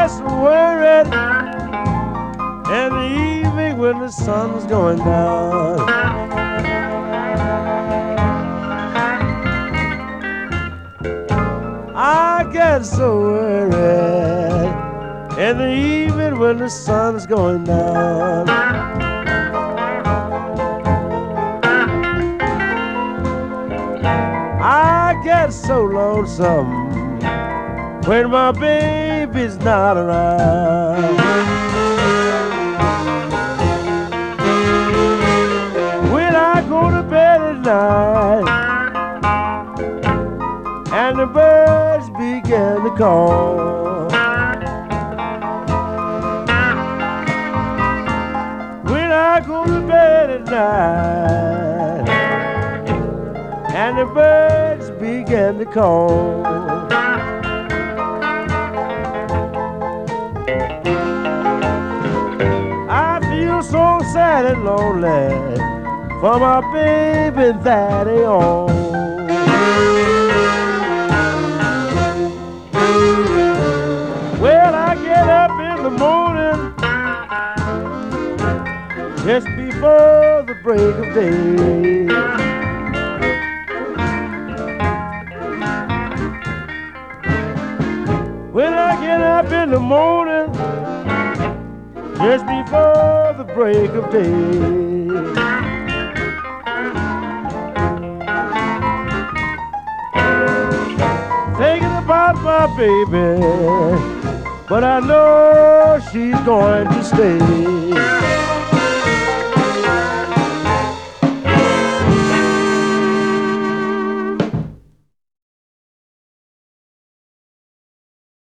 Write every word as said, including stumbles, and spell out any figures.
so worried in the evening when the sun's going down. I get so worried in the evening when the sun's going down. I get so lonesome when my baby's not around. When I go to bed at night and the birds begin to call, when I go to bed at night and the birds begin to call, I feel so sad and lonely for my baby daddy on. Well, I get up in the morning just before the break of day. When I get up in the morning just before the break of day, thinking about my baby, but I know she's going to stay.